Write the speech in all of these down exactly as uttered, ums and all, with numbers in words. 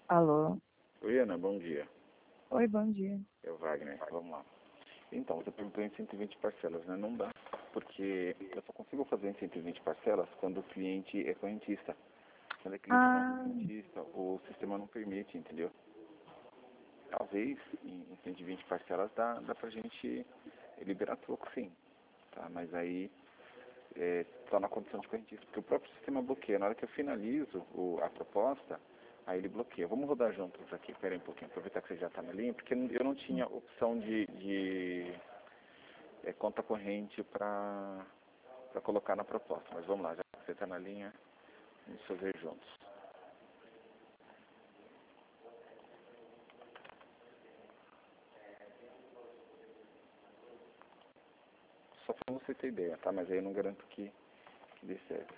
Alô? Oi, Ana, bom dia. Oi, bom dia. É o Wagner, vamos lá. Então, você perguntou em cento e vinte parcelas, né? Não dá, porque eu só consigo fazer em cento e vinte parcelas quando o cliente é correntista. Quando é cliente não Ah, correntista, o sistema não permite, entendeu? Talvez em, em cento e vinte parcelas dá, dá pra gente liberar troco, sim. Tá? Mas aí é, só na condição de correntista, porque o próprio sistema bloqueia. Na hora que eu finalizo o, a proposta, aí ele bloqueia. Vamos rodar juntos aqui, espera aí um pouquinho, aproveitar que você já está na linha, porque eu não tinha opção de, de é, conta corrente para colocar na proposta. Mas vamos lá, já que você está na linha, vamos fazer juntos. Só para você ter ideia, tá? Mas aí eu não garanto que, que dê certo.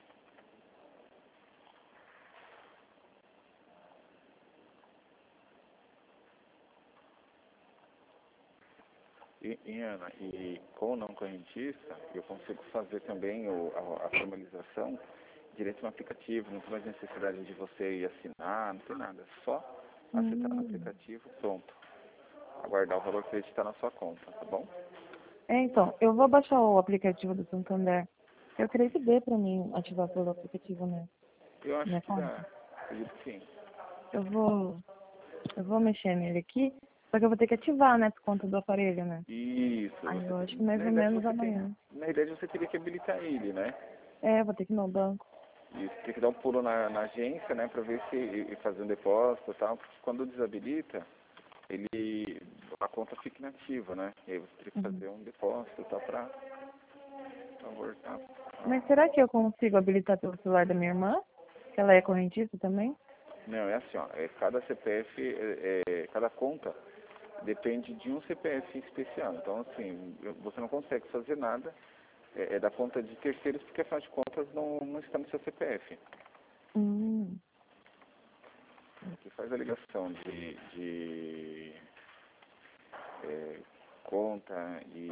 E, e Ana, e com o não correntista, eu consigo fazer também o, a, a formalização direto no aplicativo, não tem mais necessidade de você ir assinar, não tem nada, é só aceitar no hum. aplicativo, pronto. Aguardar o valor que está na sua conta, tá bom? É, então, eu vou baixar o aplicativo do Santander. Eu creio que dê pra mim ativar pelo aplicativo, né? Eu acho Minha que dá, conta. acredito que sim. Eu vou, eu vou mexer nele aqui, só que eu vou ter que ativar, né, por conta do aparelho, né? Isso, Aí você eu acho tem, que mais na ou verdade menos você tem, amanhã. na verdade você teria que habilitar ele, né? É, eu vou ter que ir no banco. Isso, tem que dar um pulo na, na agência, né, para ver se e fazer um depósito e tal, porque quando desabilita, ele, a conta fica inativa, né? E aí você teria que Uhum. fazer um depósito e tal para voltar. Mas será que eu consigo habilitar pelo celular da minha irmã? Que ela é correntista também? Não, é assim, ó, é, cada C P F, é, é, cada conta depende de um C P F especial. Então, assim, você não consegue fazer nada é, é da conta de terceiros, porque afinal de contas não, não está no seu C P F. Hum. O que faz a ligação de, de é, conta e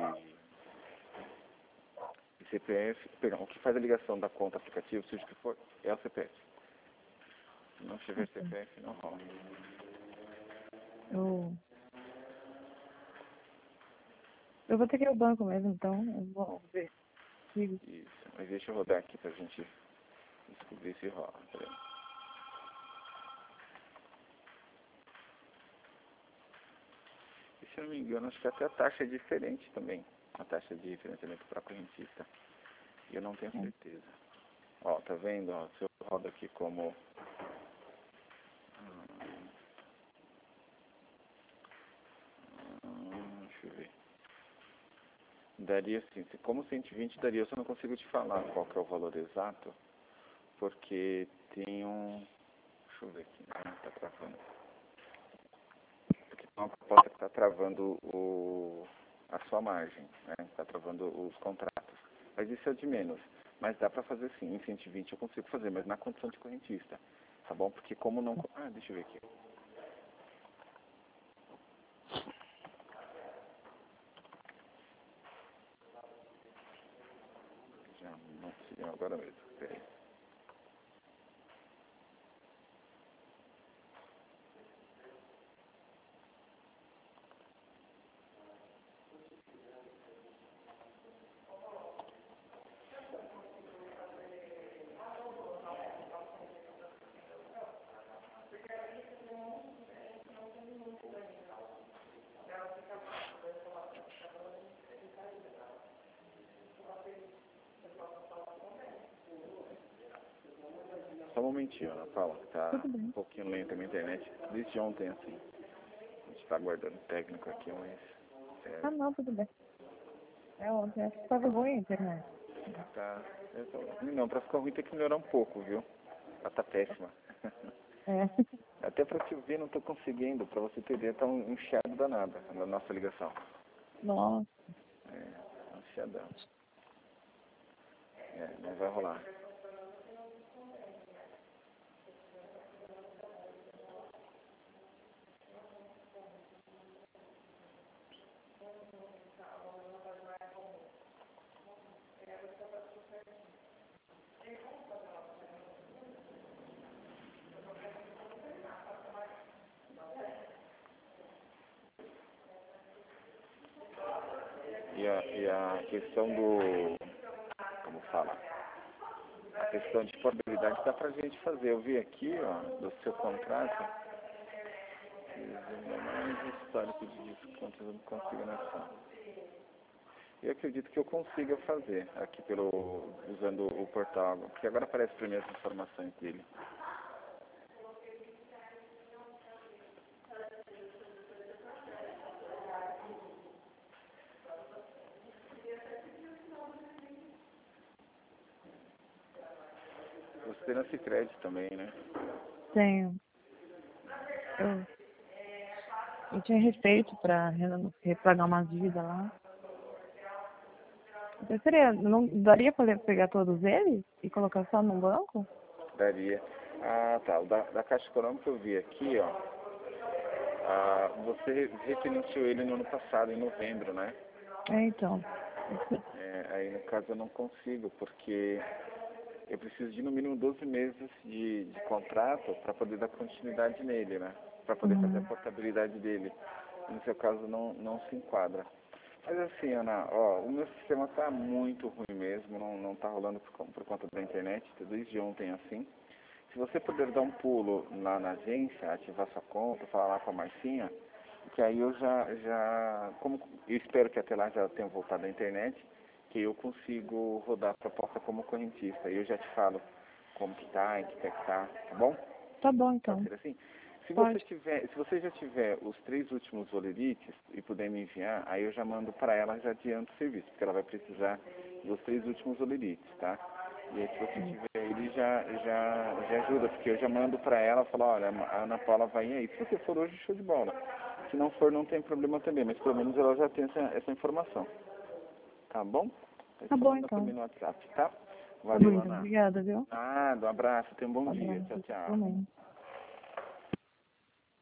E C P F, perdão, o que faz a ligação da conta aplicativo, seja o que for, é o C P F. Se não tiver Ok. C P F, não rola. Eu, eu vou ter que ir ao banco mesmo, então eu vou ver. Sigo. Isso, mas deixa eu rodar aqui pra gente descobrir se rola. Peraí. E se eu não me engano, acho que até a taxa é diferente também. A taxa de financiamento para correntista. E eu não tenho É. certeza. Ó, tá vendo? Ó, se eu rodo aqui como... Hum, hum, deixa eu ver. Daria assim, se como cento e vinte daria, eu só não consigo te falar qual que é o valor exato, porque tem um... Deixa eu ver aqui, né? Tá travando. Porque tem uma proposta que está travando o, a sua margem, né? Está travando os contratos. Mas isso é o de menos. Mas dá para fazer sim, em cento e vinte eu consigo fazer, mas na condição de correntista. Tá bom? Porque como não... Ah, deixa eu ver aqui. Já não sei agora mesmo. Peraí. Só um momentinho, Ana Paula, que tá Tudo um bem. pouquinho lenta a minha internet. Desde ontem, assim. A gente está aguardando o técnico aqui, mas... É, Ah, não, tudo bem. É ontem, acho que estava ruim a internet. tá... eu tô- Não, para ficar ruim tem que melhorar um pouco, viu? Ela tá péssima. É. Até para te ouvir não estou conseguindo, para você ter ideia, tá um um chiado danado na nossa ligação. Nossa. É, um chiadão. É, não vai rolar. a, e a questão do, como fala, a questão de portabilidade dá pra gente fazer. Eu vi aqui, ó, do seu contrato, mais histórico de descontos, eu não consigo nessa. Eu acredito que eu consiga fazer aqui pelo, usando o portal, porque agora aparece para mim as informações dele. Você tem esse crédito também, né? Tenho. Eu, eu tinha respeito para repagar uma dívida lá. Eu seria, não daria para pegar todos eles e colocar só no banco? Daria. Ah, tá. O da, da Caixa Econômica que eu vi aqui, ó. Ah, você refinanciou ele no ano passado, em novembro, né? É, então. É, aí, no caso, eu não consigo, porque eu preciso de, no mínimo, doze meses de, de contrato para poder dar continuidade nele, né? Para poder fazer a Uhum. portabilidade dele. No seu caso, não, não se enquadra. Mas assim, Ana, ó, o meu sistema tá muito ruim mesmo, não, não tá rolando por, por conta da internet, desde ontem assim. Se você puder dar um pulo lá na agência, ativar sua conta, falar lá com a Marcinha, que aí eu já, já como eu espero que até lá já tenha voltado à internet, que eu consigo rodar a proposta como correntista. Aí eu já te falo como que tá, em que pé que tá, tá bom? Tá bom, Pode então. ser assim? Se você Pode. tiver, se você já tiver os três últimos olerites e puder me enviar, aí eu já mando para ela, já adianto o serviço, porque ela vai precisar dos três últimos olerites, tá? E aí se você tiver ele já, já, já ajuda, porque eu já mando para ela, falo, olha, a Ana Paula vai aí. Se você for hoje, show de bola. Se não for, não tem problema também, mas pelo menos ela já tem essa, essa informação. Tá bom? Aí Tá só bom, manda para então. mim no WhatsApp, tá? Tá bom, Valeu, então. Ana. Obrigada, viu? Nada, um abraço, tenha um bom dia. Tchau, Abraço. tchau. Também.